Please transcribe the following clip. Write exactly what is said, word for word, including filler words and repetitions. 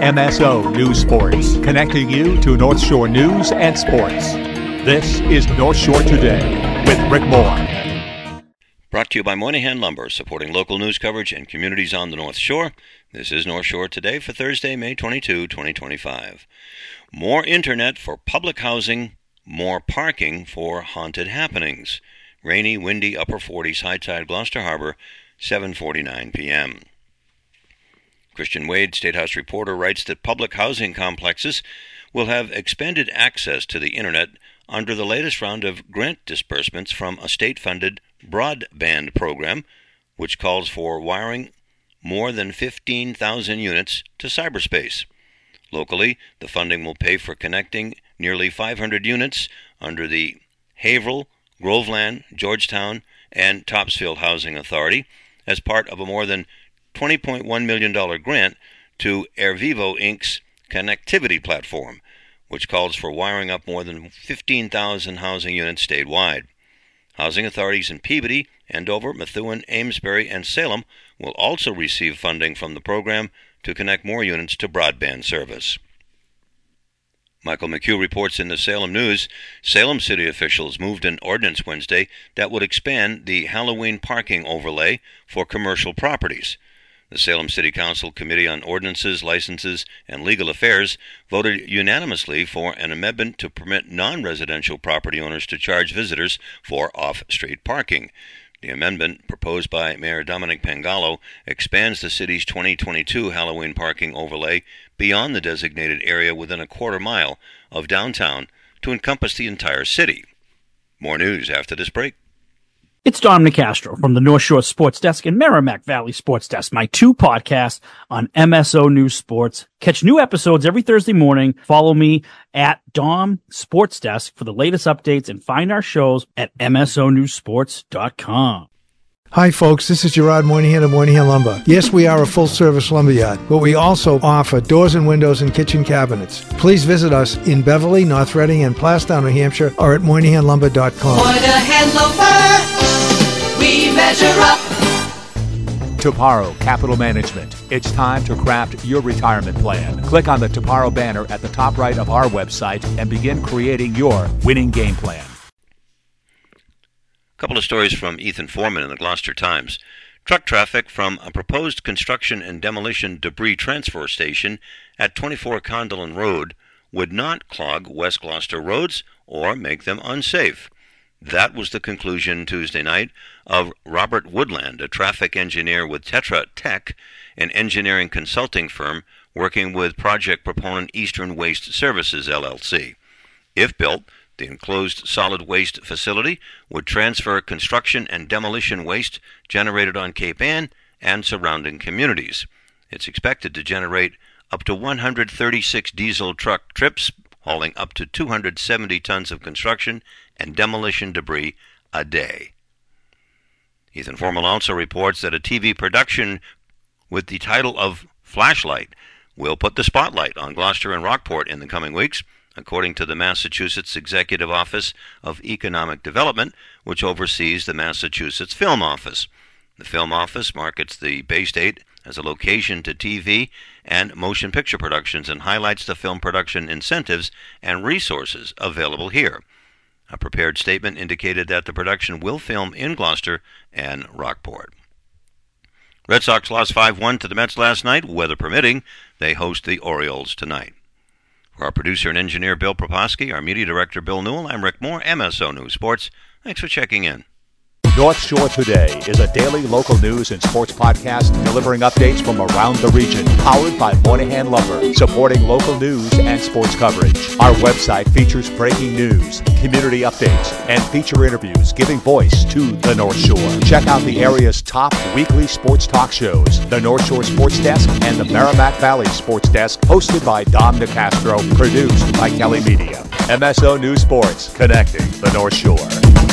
M S O News Sports, connecting you to North Shore news and sports. This is North Shore Today with Rick Moore. Brought to you by Moynihan Lumber, supporting local news coverage and communities on the North Shore. This is North Shore Today for Thursday, May twenty-second, twenty twenty-five. More internet for public housing, more parking for haunted happenings. Rainy, windy, upper forties, high tide, Gloucester Harbor, seven forty-nine p.m. Christian Wade, State House reporter, writes that public housing complexes will have expanded access to the internet under the latest round of grant disbursements from a state-funded broadband program, which calls for wiring more than fifteen thousand units to cyberspace. Locally, the funding will pay for connecting nearly five hundred units under the Haverhill, Groveland, Georgetown, and Topsfield Housing Authority as part of a more than twenty point one million dollars grant to AirVivo Incorporated's connectivity platform, which calls for wiring up more than fifteen thousand housing units statewide. Housing authorities in Peabody, Andover, Methuen, Amesbury, and Salem will also receive funding from the program to connect more units to broadband service. Michael McHugh reports in the Salem News, Salem city officials moved an ordinance Wednesday that would expand the Halloween parking overlay for commercial properties. The Salem City Council Committee on Ordinances, Licenses, and Legal Affairs voted unanimously for an amendment to permit non-residential property owners to charge visitors for off-street parking. The amendment, proposed by Mayor Dominic Pangallo, expands the city's twenty twenty-two Halloween parking overlay beyond the designated area within a quarter mile of downtown to encompass the entire city. More news after this break. It's Dom Nicastro from the North Shore Sports Desk and Merrimack Valley Sports Desk, my two podcasts on M S O News Sports. Catch new episodes every Thursday morning. Follow me at Dom Sports Desk for the latest updates and find our shows at M S O news sports dot com. Hi, folks. This is Gerard Moynihan of Moynihan Lumber. Yes, we are a full-service lumberyard, but we also offer doors and windows and kitchen cabinets. Please visit us in Beverly, North Reading, and Plastown, New Hampshire, or at moynihan lumber dot com. Moynihan Lumber, we measure up. Toparo Capital Management. It's time to craft your retirement plan. Click on the Toparo banner at the top right of our website and begin creating your winning game plan. A couple of stories from Ethan Foreman in the Gloucester Times. Truck traffic from a proposed construction and demolition debris transfer station at twenty-four Condelin Road would not clog West Gloucester roads or make them unsafe. That was the conclusion Tuesday night of Robert Woodland, a traffic engineer with Tetra Tech, an engineering consulting firm working with project proponent Eastern Waste Services, L L C. If built, the enclosed solid waste facility would transfer construction and demolition waste generated on Cape Ann and surrounding communities. It's expected to generate up to one hundred thirty-six diesel truck trips, hauling up to two hundred seventy tons of construction and demolition debris a day. Ethan Foreman also reports that a T V production with the title of Flashlight will put the spotlight on Gloucester and Rockport in the coming weeks, according to the Massachusetts Executive Office of Economic Development, which oversees the Massachusetts Film Office. The Film Office markets the Bay State as a location to T V and motion picture productions and highlights the film production incentives and resources available here. A prepared statement indicated that the production will film in Gloucester and Rockport. Red Sox lost five one to the Mets last night. Weather permitting, they host the Orioles tonight. For our producer and engineer, Bill Proposki, our media director, Bill Newell, I'm Rick Moore, M S O News Sports. Thanks for checking in. North Shore Today is a daily local news and sports podcast delivering updates from around the region, powered by Moynihan Lumber, supporting local news and sports coverage. Our website features breaking news, community updates, and feature interviews giving voice to the North Shore. Check out the area's top weekly sports talk shows, the North Shore Sports Desk and the Merrimack Valley Sports Desk, hosted by Dom Nicastro, produced by Kelly Media. M S O News Sports, connecting the North Shore.